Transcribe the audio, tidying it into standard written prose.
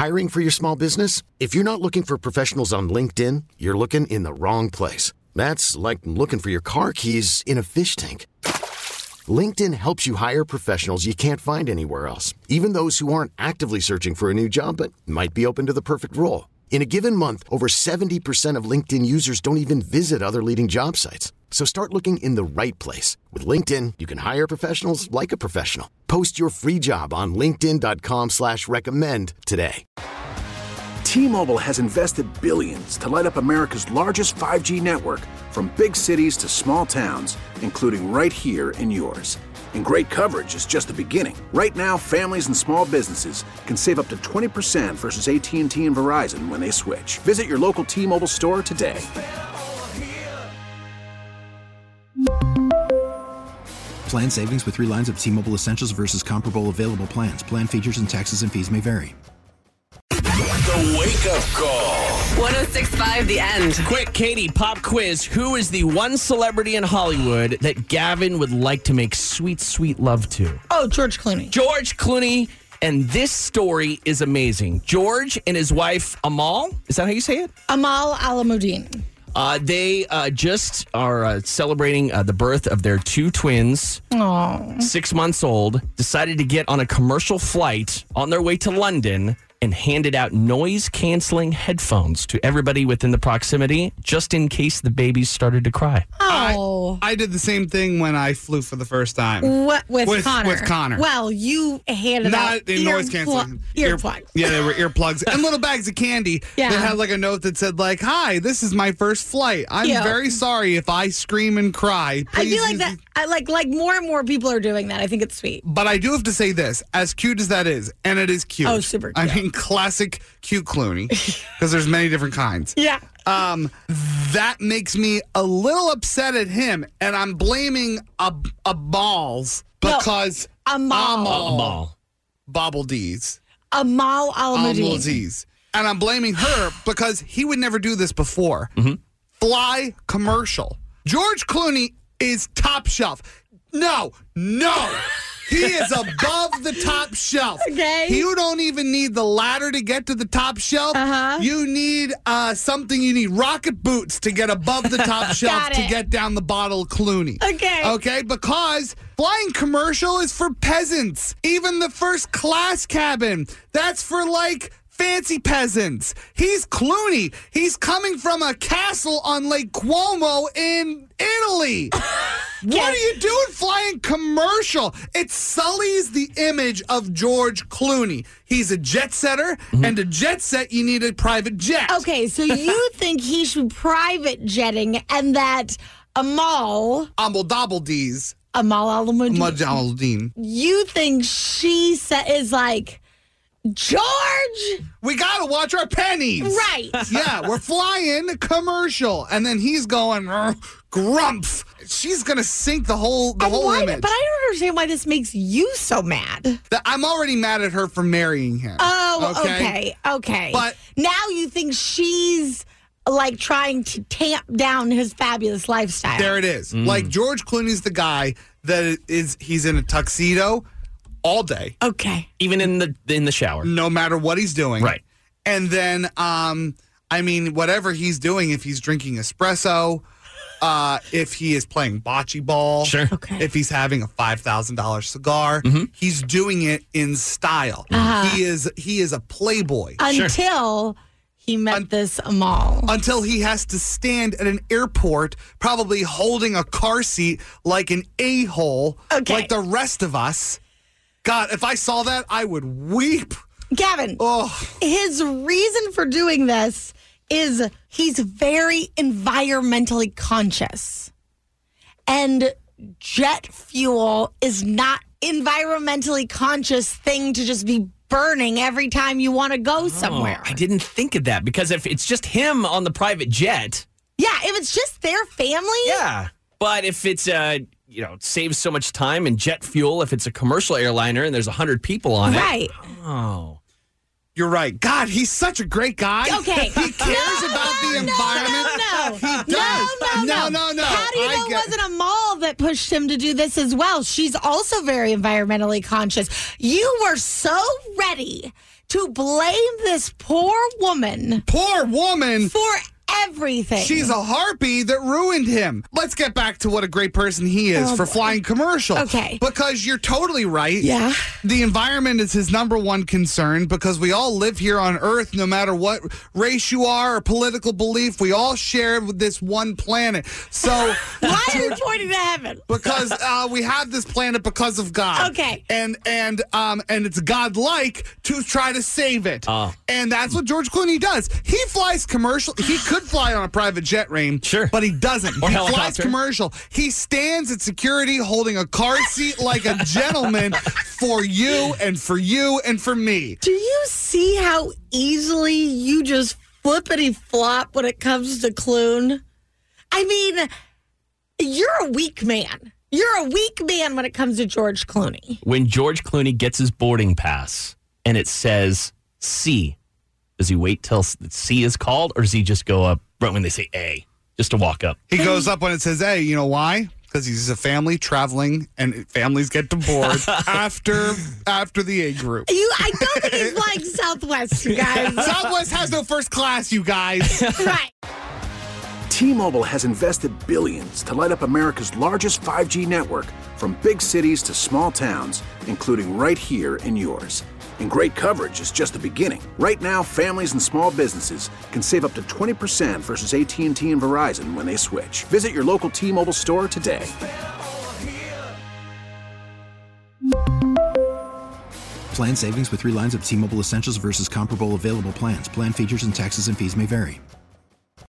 Hiring for your small business? If you're not looking for professionals on LinkedIn, you're looking in the wrong place. That's like looking for your car keys in a fish tank. LinkedIn helps you hire professionals you can't find anywhere else, even those who aren't actively searching for a new job but might be open to the perfect role. In a given month, over 70% of LinkedIn users don't even visit other leading job sites. So start looking in the right place. With LinkedIn, you can hire professionals like a professional. Post your free job on linkedin.com/recommend today. T-Mobile has invested billions to light up America's largest 5G network, from big cities to small towns, including right here in yours. And great coverage is just the beginning. Right now, families and small businesses can save up to 20% versus AT&T and Verizon when they switch. Visit your local T-Mobile store today. Plan savings with 3 lines of T-Mobile Essentials versus comparable available plans. Plan features and taxes and fees may vary. The Wake Up Call. 106.5 The End. Quick, Katie, pop quiz. Who is the one celebrity in Hollywood that Gavin would like to make sweet, sweet love to? Oh, George Clooney. George Clooney. And this story is amazing. George and his wife, Amal, is that how you say it? Amal Alamuddin. They just are celebrating the birth of their 2 twins, Aww. 6 months old, decided to get on a commercial flight on their way to London and handed out noise-canceling headphones to everybody within the proximity, just in case the babies started to cry. Oh. I did the same thing when I flew for the first time. What, with Connor? With Connor. Well, you handed out noise canceling. Earplugs. Yeah, they were earplugs. And little bags of candy that had like a note that said like, "Hi, this is my first flight. I'm very sorry if I scream and cry. Please." I feel like that. I like more and more people are doing that. I think it's sweet. But I do have to say this, as cute as that is, and it is cute. Oh, super cute. I mean, classic cute Clooney, because there's many different kinds. Yeah. That makes me a little upset at him, and I'm blaming a balls because Amal Bobble D's. Amal Alamuddin. And I'm blaming her because he would never do this before. Mm-hmm. Fly commercial. George Clooney is top shelf. No. He is above the top shelf. Okay. You don't even need the ladder to get to the top shelf. You need something. You need rocket boots to get above the top shelf to get down the bottle of Clooney. Okay, because flying commercial is for peasants. Even the first class cabin, that's for like fancy peasants. He's Clooney. He's coming from a castle on Lake Como in Italy. What are you doing flying commercial? It sullies the image of George Clooney. He's a jet setter, and to jet set, you need a private jet. Okay, so you think he should be private jetting and that Amal Alamuddin. You think she is like, George, we gotta watch our pennies. Right. Yeah, we're flying commercial. And then he's going, grumph. She's gonna sink the whole image. But I don't understand why this makes you so mad. I'm already mad at her for marrying him. Oh, okay. But now you think she's like trying to tamp down his fabulous lifestyle. There it is. Like George Clooney's the guy that he's in a tuxedo all day. Okay. Even in the shower. No matter what he's doing. Right. And then, whatever he's doing, if he's drinking espresso, if he is playing bocce ball, sure. Okay. If he's having a $5,000 cigar, he's doing it in style. He is a playboy. Until he met this Amal. Until he has to stand at an airport, probably holding a car seat like an a-hole, like the rest of us. God, if I saw that, I would weep. Gavin, his reason for doing this is he's very environmentally conscious. And jet fuel is not environmentally conscious thing to just be burning every time you want to go somewhere. I didn't think of that, because if it's just him on the private jet. Yeah, if it's just their family. Yeah. But if it's, it saves so much time and jet fuel, if it's a commercial airliner and there's 100 people on it. Right. Oh. You're right. God, he's such a great guy. Okay. He cares about the environment. No. He does. No. How do you know it wasn't Amal that pushed him to do this as well? She's also very environmentally conscious. You were so ready to blame this poor woman for everything. She's a harpy that ruined him. Let's get back to what a great person he is for flying commercial. Okay. Because you're totally right. Yeah. The environment is his number one concern because we all live here on Earth, no matter what race you are or political belief. We all share this one planet. So why are you pointing to heaven? Because we have this planet because of God. Okay. And it's godlike to try to save it. And that's what George Clooney does. He flies commercial. He could fly on a private jet, Rain. Sure. But he doesn't. Or he helicopter. flies commercial. He stands at security holding a car seat like a gentleman for you and for you and for me. Do you see how easily you just flippity flop when it comes to Clune? I mean, you're a weak man. You're a weak man when it comes to George Clooney. When George Clooney gets his boarding pass and it says C, does he wait till C is called, or does he just go up right when they say A, just to walk up? He goes up when it says A. You know why? Because he's a family traveling, and families get to board after the A group. I don't think he's flying Southwest, you guys. Southwest has no first class, you guys. Right. T-Mobile has invested billions to light up America's largest 5G network, from big cities to small towns, including right here in yours. And great coverage is just the beginning. Right now, families and small businesses can save up to 20% versus AT&T and Verizon when they switch. Visit your local T-Mobile store today. Plan savings with 3 lines of T-Mobile Essentials versus comparable available plans. Plan features and taxes and fees may vary.